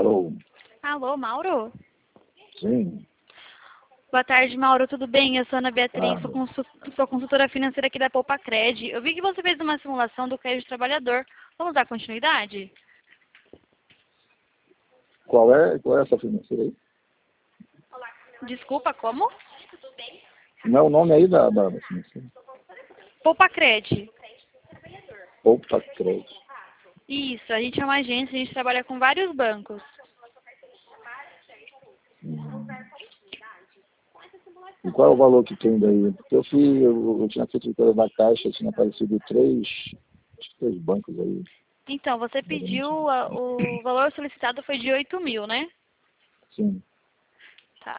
Alô? Alô, Mauro? Sim. Boa tarde, Mauro. Tudo bem? Eu sou a Ana Beatriz, Ah, sou consultora financeira aqui da Poupacred. Eu vi que você fez uma simulação do crédito trabalhador. Vamos dar continuidade? qual é essa financeira aí? Desculpa, como? Não é o nome aí da financeira? Poupacred. Opa, crédito. Isso, a gente é uma agência, a gente trabalha com vários bancos. E qual é o valor que tem daí? Porque eu tinha feito coisa da Caixa, tinha aparecido acho que três bancos aí. Então, você pediu, o valor solicitado foi de 8.000, né? Sim. Tá.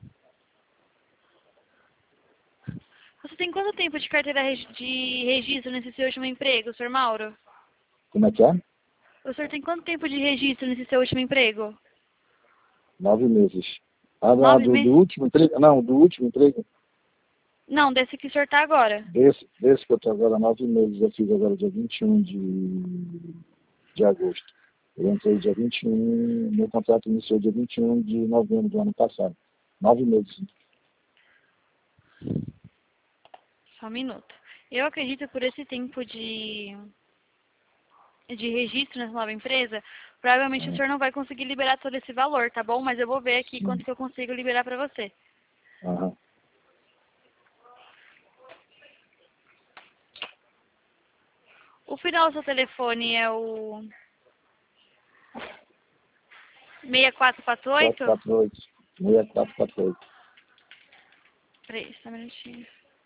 Você tem quanto tempo de carteira de registro nesse seu último emprego, Sr. Mauro? Como é que é? O senhor tem quanto tempo de registro nesse seu último emprego? 9 meses. Ah, não, 9 do meses? último emprego? Não, do último emprego. Não, desse que o senhor está agora. Desse que eu estou agora, 9 meses. Eu fiz agora dia 21 de agosto. Eu entrei dia 21, meu contrato iniciou dia 21 de novembro do ano passado. 9 meses. Só um minuto. Eu acredito que por esse tempo de registro nessa nova empresa, provavelmente o senhor não vai conseguir liberar todo esse valor, tá bom? Mas eu vou ver aqui quanto Sim. que eu consigo liberar para você. Aham. O final do seu telefone é o 6448? 448. 6448. Peraí, só um minutinho.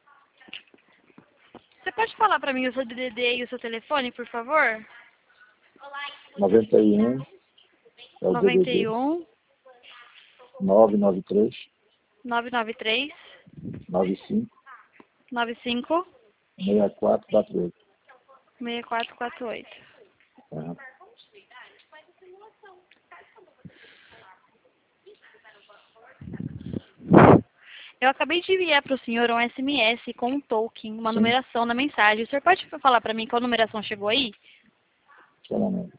Você pode falar para mim o seu DDD e o seu telefone, por favor? 91 é o DDD. 91 993 993 95 95 6448. 6448. Aham. Eu acabei de enviar para o senhor um SMS com um token, uma Sim. numeração na mensagem. O senhor pode falar para mim qual numeração chegou aí? Só um momento.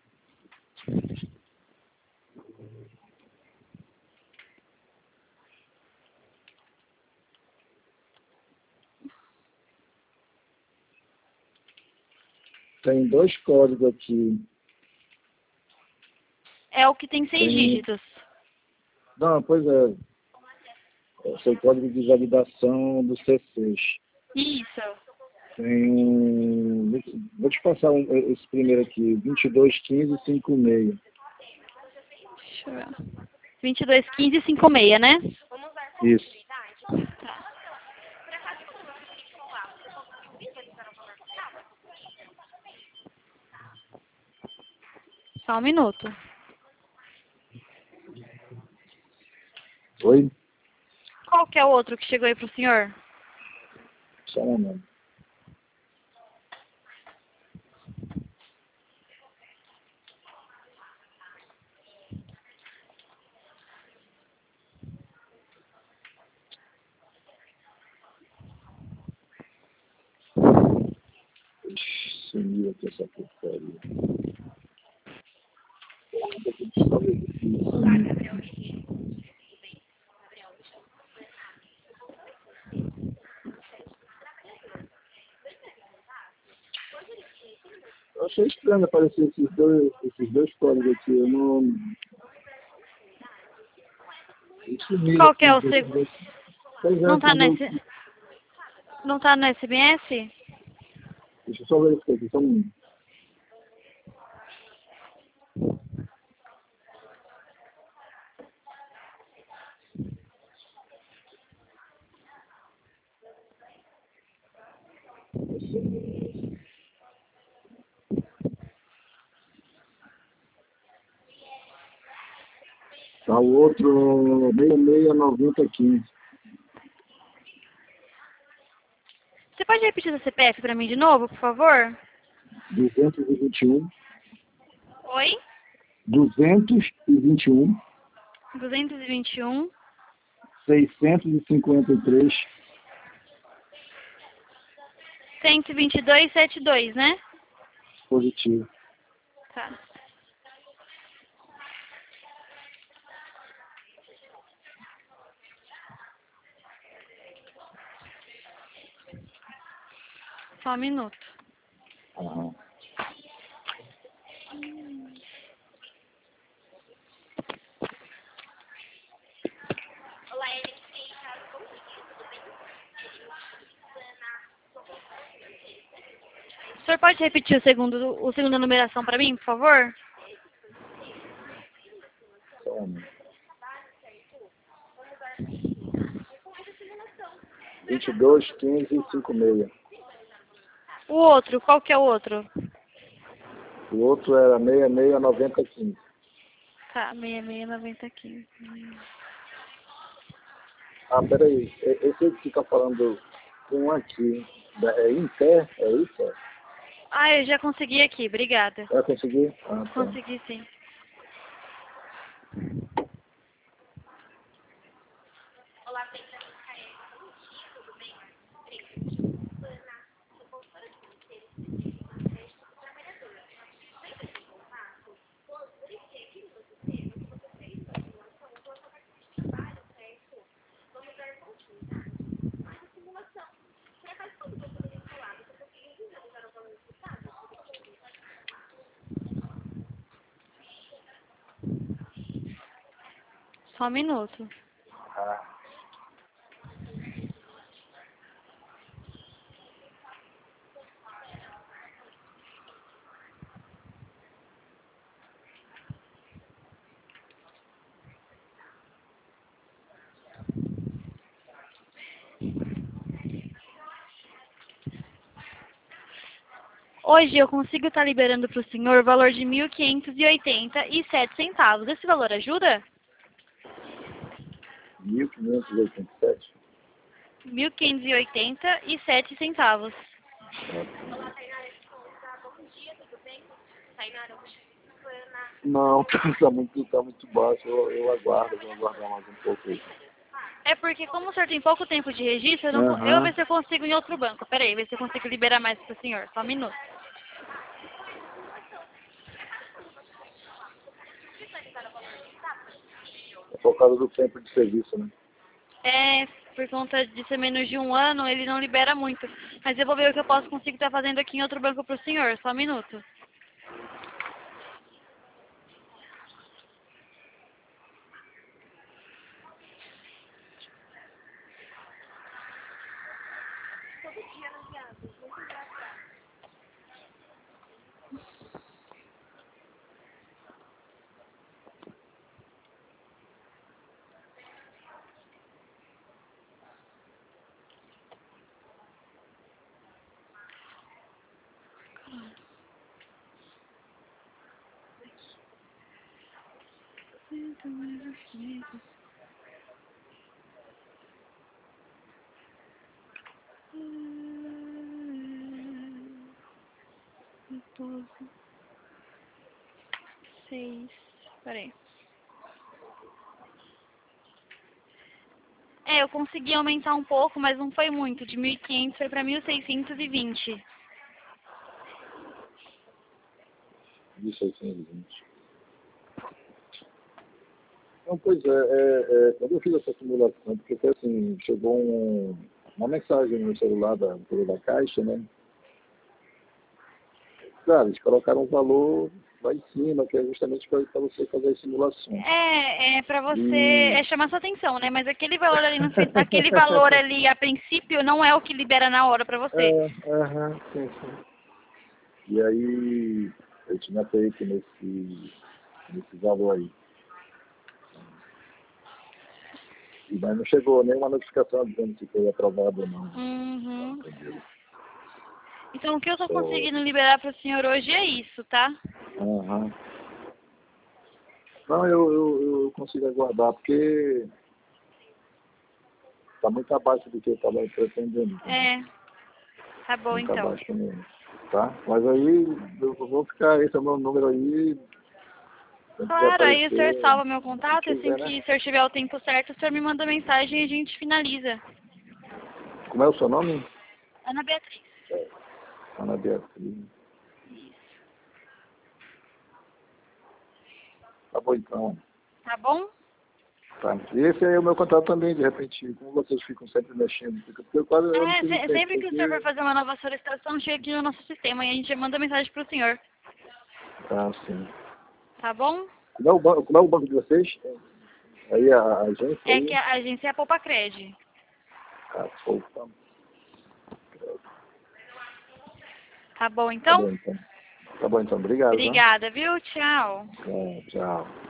Tem dois códigos aqui. É o que tem 6 Tem... dígitos. Não, pois é. Esse é o código de validação do C6. Isso. Tem um... Vou te passar esse primeiro aqui. 221556. Deixa eu ver. 221556, né? Isso. Tá. Só um minuto. Oi? Qual que é o outro que chegou aí pro senhor? Só um momento. Ixi, sumiu aqui essa porcaria. Eu achei estranho aparecer esses dois códigos aqui. Eu não... Sumiu Qual que é aqui. o segundo? Pois é, Não tá quando eu... nesse... Não tá no SMS? Deixa eu só verificar aqui, só um minuto. Tá o outro 669015. Você pode repetir o CPF pra mim de novo, por favor? 221. Oi? 221. 221 653. 12272, né? Positivo. Tá. Só um minuto. Aham. O senhor pode repetir o segunda numeração para mim, por favor? Só um minuto. 22, 15 e 56. O outro, qual que é o outro? O outro era 66, 90, 15. Tá, 6690 aqui. Ah, peraí. Esse que tá falando um aqui. É Inter? É isso? Ah, eu já consegui aqui, obrigada. Vai conseguir? Ah, tá. Consegui sim. Só um minuto. Ah. Hoje eu consigo estar liberando para o senhor o valor de 1.587 centavos. Esse valor ajuda? 1587. 1.587 centavos. Não, tá muito baixo. Eu aguardo, vou aguardar mais um pouco aí. É porque como o senhor tem pouco tempo de registro, eu vou ver se eu consigo em outro banco. Peraí, ver se eu consigo liberar mais para o senhor. Só um minuto. É por causa do tempo de serviço, né? É, por conta de ser menos de um ano, ele não libera muito. Mas eu vou ver o que eu posso conseguir estar fazendo aqui em outro banco para o senhor. Só um minuto. Seis. Peraí. É, eu consegui aumentar um pouco, mas não foi muito. De 1.500 foi para 1.620. 1620. Não, pois quando eu fiz essa simulação, porque foi assim, chegou uma mensagem no meu celular da Caixa, né? Claro, eles colocaram um valor lá em cima, que é justamente para você fazer as simulações. É para você chamar sua atenção, né? Mas aquele valor ali aquele valor ali a princípio não é o que libera na hora para você. Sim, sim. E aí eu tinha feito nesse valor aí. Mas não chegou nenhuma notificação dizendo se foi aprovado ou não. Uhum. Entendeu? Então o que eu tô conseguindo liberar para o senhor hoje é isso, tá? Aham. Não, eu consigo aguardar, porque está muito abaixo do que eu estava pretendendo. É. Tá bom Muito então. abaixo mesmo. Tá? Mas aí eu vou ficar, esse é o meu número aí. Claro, aí o senhor salva meu contato, quiser, assim que o senhor tiver o tempo certo, o senhor me manda mensagem e a gente finaliza. Como é o seu nome? Ana Beatriz. Ana Beatriz. Tá bom então. Tá bom? Tá. E esse aí é o meu contrato também, de repente, como vocês ficam sempre mexendo, porque eu quase eu não tive tempo, Sempre que o senhor porque... for fazer uma nova solicitação, chega aqui no nosso sistema e a gente manda mensagem pro senhor. Ah, sim. Tá bom? Como é o banco de vocês? Aí a agência É aí? que a agência é a Poupa-Cred. Ah, pô, tá. Tá bom, Tá então? bom então. Tá bom então, obrigado, né? Obrigada, viu? Tchau. Tchau.